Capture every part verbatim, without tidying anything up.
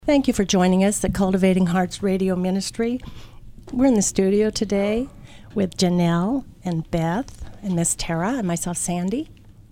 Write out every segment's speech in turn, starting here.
Thank you for joining us at Cultivating Hearts Radio Ministry. We're in the studio today with Janelle and Beth and Miss Tara and myself, Sandy.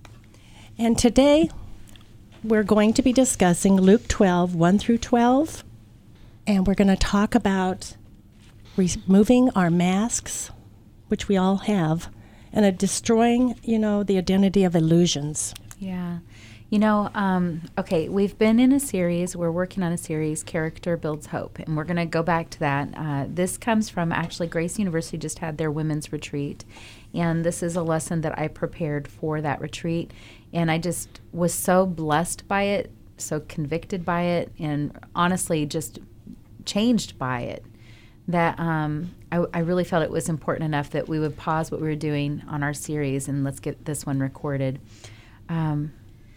And today we're going to be discussing Luke twelve, one through twelve. And we're going to talk about removing our masks, which we all have, and uh, destroying, you know, the identity of illusions. Yeah. You know, um, okay, we've been in a series, we're working on a series, Character Builds Hope, and we're going to go back to that. Uh, this comes from, actually, Grace University just had their women's retreat, and this is a lesson that I prepared for that retreat, and I just was so blessed by it, so convicted by it, and honestly just changed by it, that um, I, I really felt it was important enough that we would pause what we were doing on our series, and let's get this one recorded. Um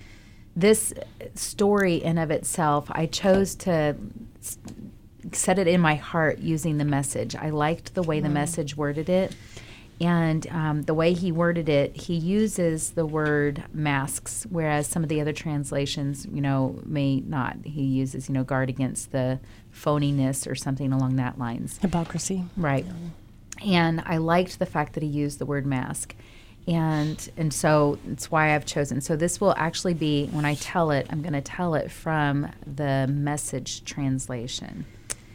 This story in of itself, I chose to s- set it in my heart using the Message. I liked the way the Message worded it. And um, the way he worded it, he uses the word masks, whereas some of the other translations, you know, may not. He uses, you know, guard against the phoniness or something along that lines. Hypocrisy. Right. And I liked the fact that he used the word mask. And and so it's why I've chosen. So this will actually be, when I tell it, I'm going to tell it from the Message translation.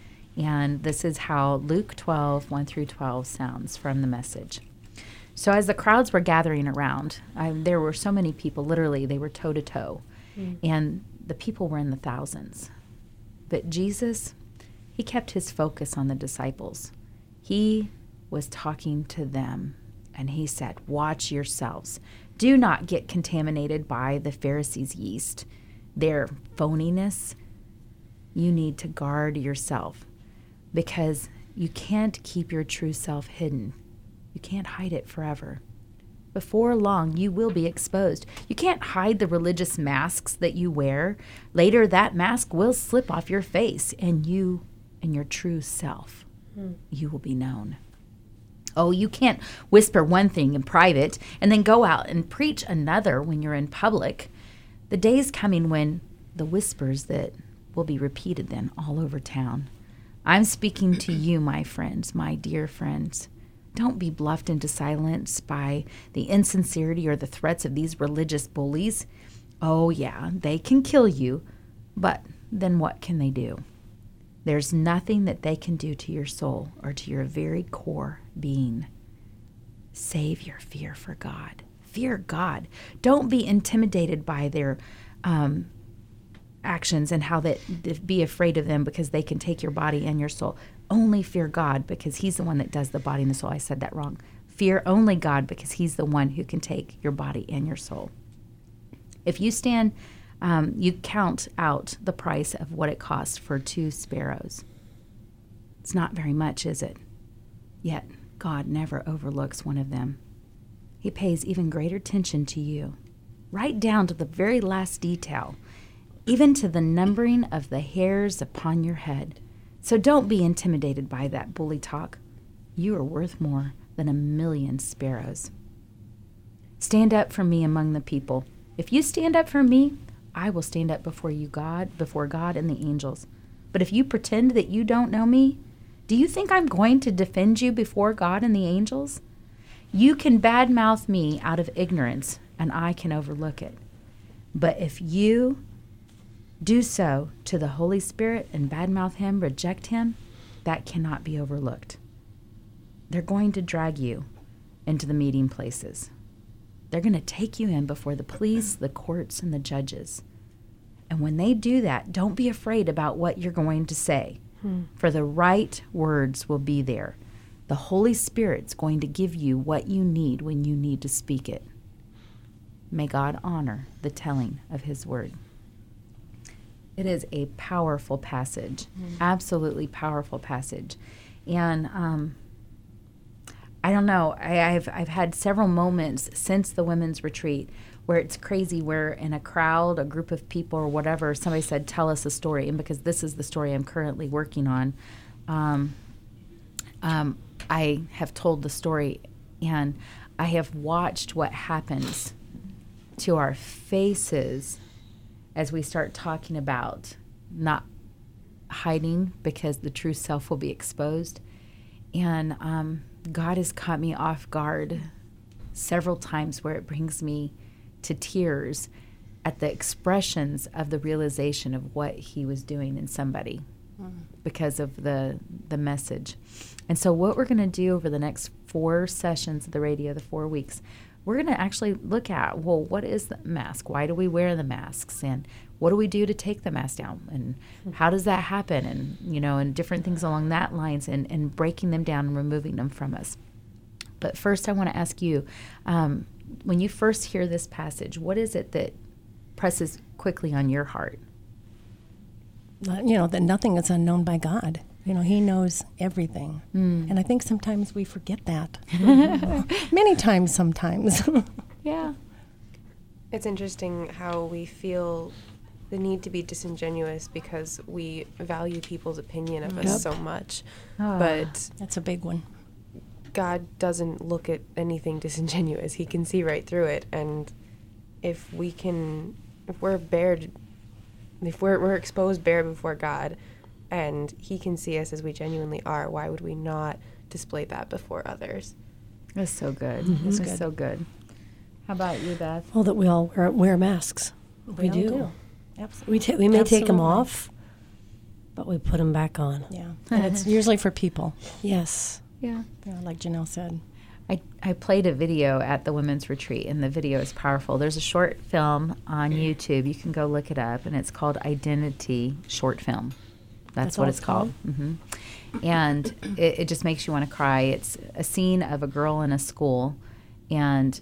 And this is how Luke twelve, one through twelve sounds from the Message. So as the crowds were gathering around, I, there were so many people, literally, they were toe-to-toe. Mm. And the people were in the thousands. But Jesus, he kept his focus on the disciples. He was talking to them. And he said, watch yourselves. Do not get contaminated by the Pharisees' yeast, their phoniness. You need to guard yourself because you can't keep your true self hidden. You can't hide it forever. Before long, you will be exposed. You can't hide the religious masks that you wear. Later, that mask will slip off your face, and you and your true self, hmm. you will be known. Oh, you can't whisper one thing in private and then go out and preach another when you're in public. The day's coming when the whispers that will be repeated then all over town. I'm speaking to you, my friends, my dear friends. Don't be bluffed into silence by the insincerity or the threats of these religious bullies. Oh, yeah, they can kill you, but then what can they do? There's nothing that they can do to your soul or to your very core being. Save your fear for God. Fear God. Don't be intimidated by their um, actions and how that be afraid of them because they can take your body and your soul. Only fear God because he's the one that does the body and the soul. I said that wrong. Fear only God because he's the one who can take your body and your soul. If you stand... Um, you count out the price of what it costs for two sparrows. It's not very much, is it? Yet God never overlooks one of them. He pays even greater attention to you, right down to the very last detail, even to the numbering of the hairs upon your head. So don't be intimidated by that bully talk. You are worth more than a million sparrows. Stand up for me among the people. If you stand up for me, I will stand up before you, God, before God and the angels. But if you pretend that you don't know me, do you think I'm going to defend you before God and the angels? You can badmouth me out of ignorance, and I can overlook it. But if you do so to the Holy Spirit and badmouth him, reject him, that cannot be overlooked. They're going to drag you into the meeting places. They're going to take you in before the police, the courts, and the judges. And when they do that, don't be afraid about what you're going to say, hmm. for the right words will be there. The Holy Spirit's going to give you what you need when you need to speak it. May God honor the telling of his word. It is a powerful passage, hmm. absolutely powerful passage. And um, I don't know, I, I've I've had several moments since the women's retreat where it's crazy, where in a crowd, a group of people or whatever, somebody said, tell us a story. And because this is the story I'm currently working on, um, um, I have told the story, and I have watched what happens to our faces as we start talking about not hiding because the true self will be exposed. And um, God has caught me off guard several times where it brings me to tears at the expressions of the realization of what he was doing in somebody mm. because of the the message. And so what we're going to do over the next four sessions of the radio, the four weeks, we're going to actually look at, well, what is the mask? Why do we wear the masks? And what do we do to take the mask down? And how does that happen? And, you know, and different things along that lines, and, and breaking them down and removing them from us. But first I want to ask you, um, when you first hear this passage, what is it that presses quickly on your heart? You know, that nothing is unknown by God. You know, he knows everything. Mm. And I think sometimes we forget that. Many times sometimes. Yeah. It's interesting how we feel the need to be disingenuous because we value people's opinion of yep. us so much. Oh. But that's a big one. God doesn't look at anything disingenuous. He can see right through it. And if we can, if we're bared, if we're, we're exposed bare before God, and he can see us as we genuinely are, why would we not display that before others? That's so good. Mm-hmm. That's good. so good. How about you, Beth? Well, that we all wear, wear masks. We, we do. do. Absolutely. We, ta- we may Absolutely. take them off, but we put them back on. Yeah. And it's usually for people. Yes. Yeah. Yeah, like Janelle said. I, I played a video at the women's retreat, and the video is powerful. There's a short film on YouTube. You can go look it up, and it's called Identity Short Film. That's, That's what it's called. called. Mm-hmm. And it, it just makes you want to cry. It's a scene of a girl in a school, and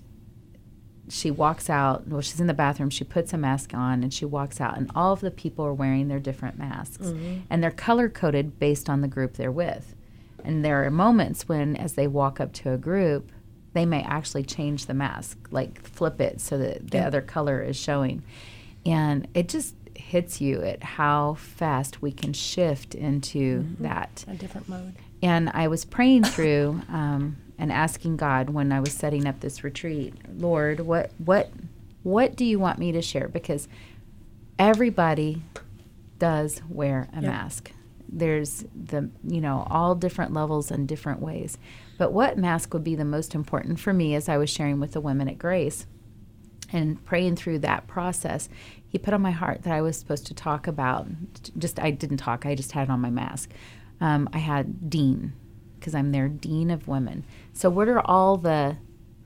she walks out. Well, she's in the bathroom. She puts a mask on, and she walks out, and all of the people are wearing their different masks. Mm-hmm. And they're color-coded based on the group they're with. And there are moments when, as they walk up to a group, they may actually change the mask, like flip it so that the yeah. other color is showing. And it just hits you at how fast we can shift into mm-hmm. that. A different mode. And I was praying through um, and asking God when I was setting up this retreat, Lord, what what what do you want me to share? Because everybody does wear a yep. mask. There's the, you know, all different levels and different ways. But what mask would be the most important for me as I was sharing with the women at Grace and praying through that process? He put on my heart that I was supposed to talk about, just, I didn't talk, I just had it on my mask. Um, I had Dean, because I'm their Dean of Women. So what are all the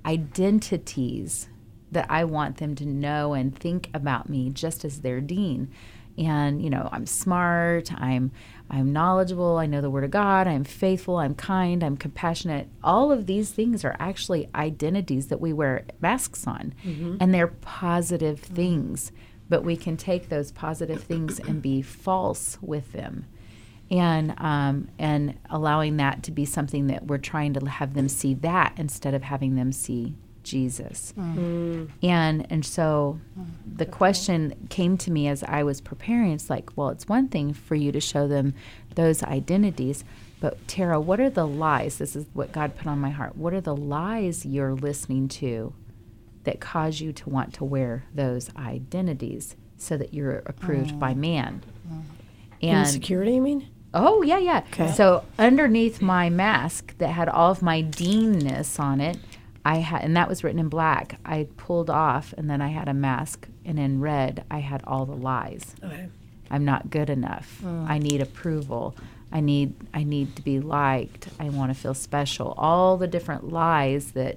identities that I want them to know and think about me just as their Dean? And, you know, I'm smart, I'm I'm knowledgeable, I know the Word of God, I'm faithful, I'm kind, I'm compassionate. All of these things are actually identities that we wear masks on. Mm-hmm. And they're positive mm-hmm. things. But we can take those positive things and be false with them. And um, and allowing that to be something that we're trying to have them see that instead of having them see Jesus. Mm. And and so mm. the question came to me as I was preparing. It's like, well, it's one thing for you to show them those identities, but Tara, what are the lies? This is what God put on my heart. What are the lies you're listening to that cause you to want to wear those identities so that you're approved mm. by man? Mm. And insecurity, you mean? Oh, yeah, yeah. Okay. So underneath my mask that had all of my Deanness on it, I had, and that was written in black, I pulled off, and then I had a mask, and in red, I had all the lies. Okay. I'm not good enough. Mm. I need approval. I need I need to be liked. I want to feel special. All the different lies that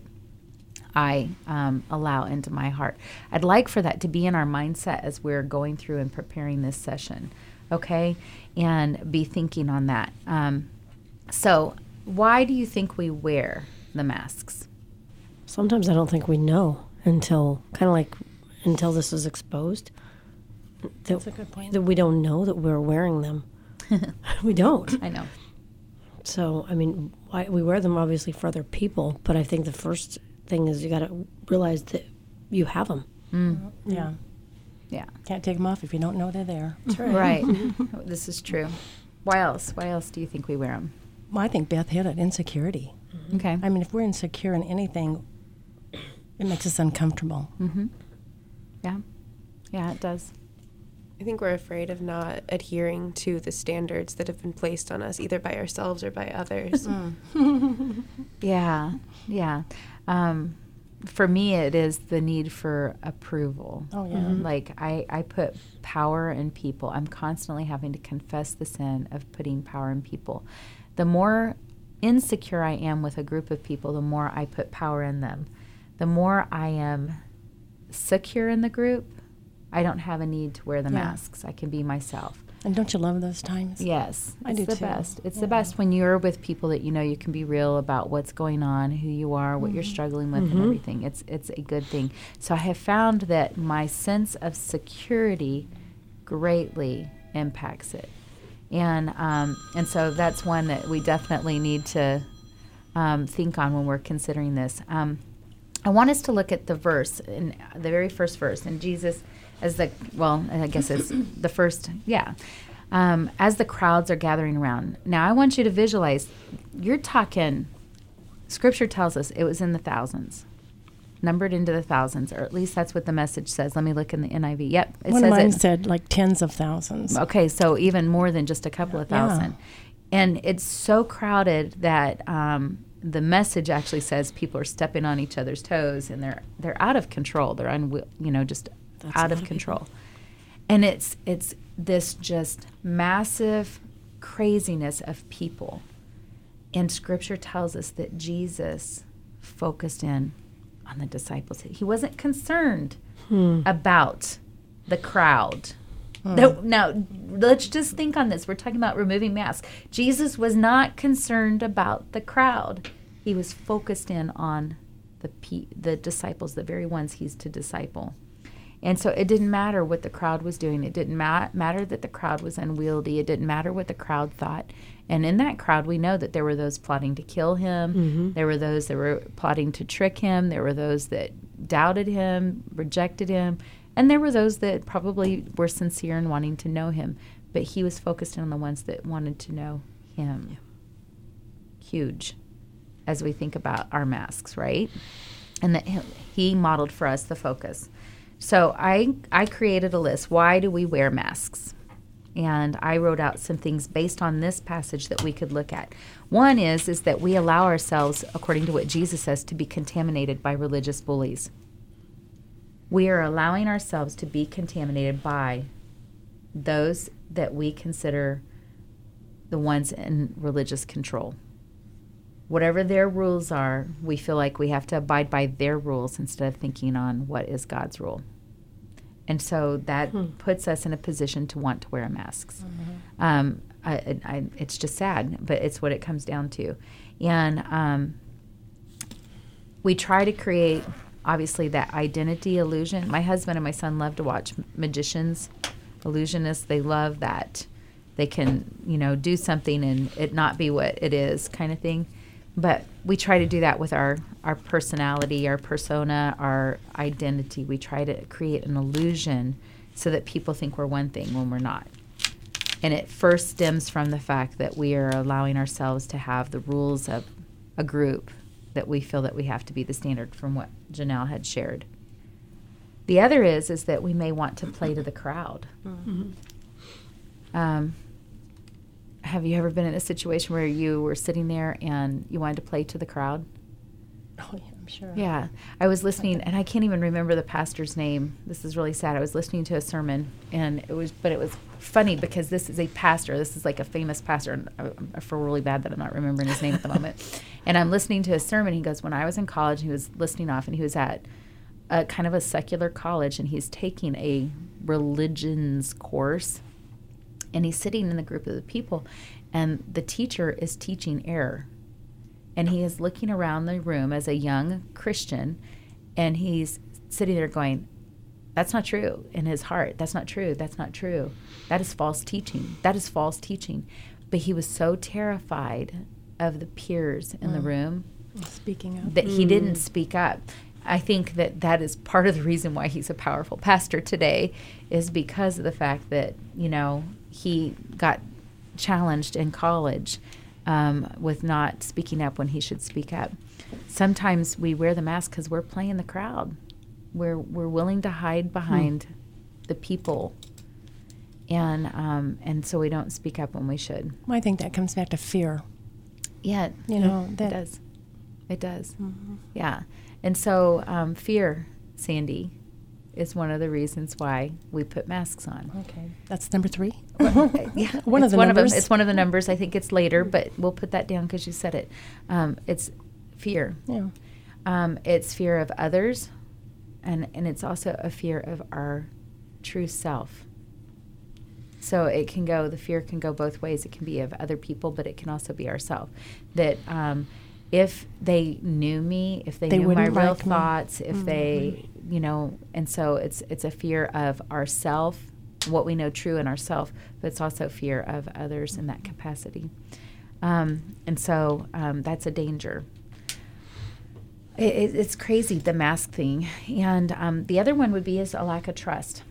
I um, allow into my heart. I'd like for that to be in our mindset as we're going through and preparing this session, okay? And be thinking on that. Um, so why do you think we wear the masks? Sometimes I don't think we know until, kind of like, until this is exposed. That, That's a good point. That we don't know that we're wearing them. We don't. I know. So, I mean, why, we wear them obviously for other people, but I think the first thing is you got to realize that you have them. Mm. Yeah. Yeah. Can't take them off if you don't know they're there. That's right. Right. This is true. Why else? Why else do you think we wear them? Well, I think Beth hit it, insecurity. Mm-hmm. Okay. I mean, if we're insecure in anything, it makes us uncomfortable. Mm-hmm. Yeah. Yeah, it does. I think we're afraid of not adhering to the standards that have been placed on us, either by ourselves or by others. Yeah, yeah. Um, for me, it is the need for approval. Oh, yeah. Mhm. Like, I, I put power in people. I'm constantly having to confess the sin of putting power in people. The more insecure I am with a group of people, the more I put power in them. The more I am secure in the group, I don't have a need to wear the Yeah. masks. I can be myself. And don't you love those times? Yes, I it's do the too. best. It's Yeah. the best when you're with people that you know you can be real about what's going on, who you are, what you're struggling with, and everything. It's it's a good thing. So I have found that my sense of security greatly impacts it, and um, and so that's one that we definitely need to um, think on when we're considering this. Um, I want us to look at the verse in the very first verse, and Jesus. As the, well, I guess it's the first, yeah. Um, as the crowds are gathering around. Now, I want you to visualize, you're talking, Scripture tells us it was in the thousands, numbered into the thousands, or at least that's what the Message says. Let me look in the N I V. Yep, it One says of mine it. said like tens of thousands. Okay, so even more than just a couple of Yeah. thousand. And it's so crowded that um, the Message actually says people are stepping on each other's toes, and they're they're out of control. They're unwi- you know, just That's a out lot of of control. And it's it's this just massive craziness of people. And Scripture tells us that Jesus focused in on the disciples. He wasn't concerned about the crowd. No, now, let's just think on this. We're talking about removing masks. Jesus was not concerned about the crowd. He was focused in on the pe- the disciples, the very ones he's to disciple. And so it didn't matter what the crowd was doing. It didn't ma- matter that the crowd was unwieldy. It didn't matter what the crowd thought. And in that crowd, we know that there were those plotting to kill him. Mm-hmm. There were those that were plotting to trick him. There were those that doubted him, rejected him. And there were those that probably were sincere in wanting to know him. But he was focused on the ones that wanted to know him. Huge, as we think about our masks, right? And that he- he modeled for us the focus. So I I created a list. Why do we wear masks? And I wrote out some things based on this passage that we could look at. One is is that we allow ourselves, according to what Jesus says, to be contaminated by religious bullies. We are allowing ourselves to be contaminated by those that we consider the ones in religious control. Whatever their rules are, we feel like we have to abide by their rules instead of thinking on what is God's rule. And so that hmm. puts us in a position to want to wear masks. Mm-hmm. Um, I, I, it's just sad, but it's what it comes down to. And um, we try to create, obviously, that identity illusion. My husband and my son love to watch magicians, illusionists. They love that they can, you know, do something and it not be what it is kind of thing. But we try to do that with our, our personality, our persona, our identity. We try to create an illusion so that people think we're one thing when we're not. And it first stems from the fact that we are allowing ourselves to have the rules of a group that we feel that we have to be the standard from what Janelle had shared. The other is is that we may want to play to the crowd. Mm-hmm. Um, have you ever been in a situation where you were sitting there and you wanted to play to the crowd? Oh, yeah, I'm sure. Yeah. I was listening, and I can't even remember the pastor's name. This is really sad. I was listening to a sermon, and it was, but it was funny because this is a pastor. This is like a famous pastor, and I, I feel really bad that I'm not remembering his name at the moment. And I'm listening to a sermon. He goes, when I was in college, he was listening off, and he was at a kind of a secular college, and he's taking a religions course. And he's sitting in the group of the people, and the teacher is teaching error. And he is looking around the room as a young Christian, and he's sitting there going, that's not true, in his heart. That's not true. That's not true. That is false teaching. That is false teaching. But he was so terrified of the peers in mm. the room speaking up. that mm. he didn't speak up. I think that that is part of the reason why he's a powerful pastor today, is because of the fact that, you know, he got challenged in college um, with not speaking up when he should speak up. Sometimes we wear the mask because we're playing the crowd. We're we're willing to hide behind hmm. the people and um, and so we don't speak up when we should. Well, I think that comes back to fear. Yeah, You know, it that does. It does. Yeah, and so um, fear, Sandy, is one of the reasons why we put masks on. Okay, that's number three. Yeah, One of it's the one of them. numbers. It's one of the numbers. I think it's later, but we'll put that down because you said it. Um, it's fear. Yeah. Um, it's fear of others, and and it's also a fear of our true self. So it can go. The fear can go both ways. It can be of other people, but it can also be ourselves. That um, if they knew me, if they, They knew my wouldn't real like me. thoughts, if they, you know, and so it's it's a fear of ourself, what we know true in ourself, but it's also fear of others in that capacity. Um, and so um, that's a danger. It, it, it's crazy, the mask thing. And um, the other one would be is a lack of trust.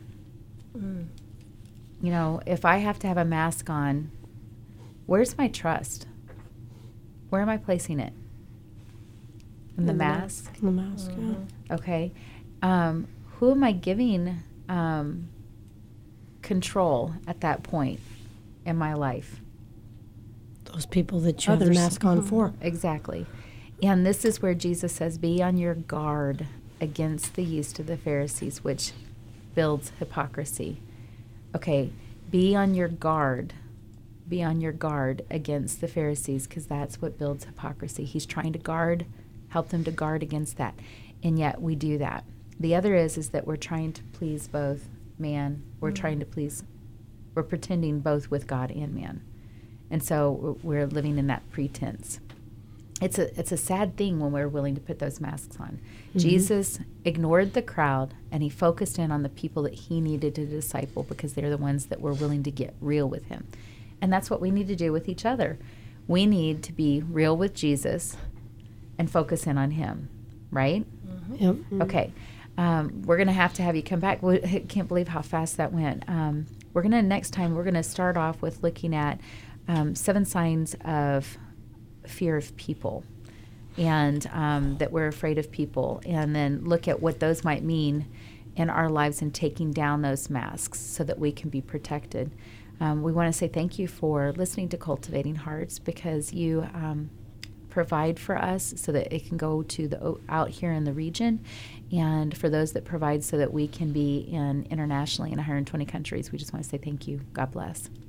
You know, if I have to have a mask on, where's my trust? Where am I placing it? In the In the mask? The mask. Yeah. Okay. Um, who am I giving um, control at that point in my life? Those people that you have the Others. mask on for. Exactly. And this is where Jesus says, be on your guard against the yeast of the Pharisees, which builds hypocrisy. Okay, be on your guard. Be on your guard against the Pharisees, because that's what builds hypocrisy. He's trying to guard, help them to guard against that. And yet we do that. The other is, is that we're trying to please both man. We're trying to please, we're pretending both with God and man. And so we're living in that pretense. It's a it's a sad thing when we're willing to put those masks on. Mm-hmm. Jesus ignored the crowd, and he focused in on the people that he needed to disciple, because they're the ones that were willing to get real with him. And that's what we need to do with each other. We need to be real with Jesus and focus in on him, right? Mm-hmm. Yep. Okay. Um, we're going to have to have you come back. We, I can't believe how fast that went. Um, we're going to, next time, we're going to start off with looking at um, seven signs of fear of people, and um, that we're afraid of people, and then look at what those might mean in our lives and taking down those masks so that we can be protected. Um, we want to say thank you for listening to Cultivating Hearts, because you um, provide for us so that it can go to the out here in the region, and for those that provide so that we can be in internationally in one hundred twenty countries. We just want to say thank you. God bless.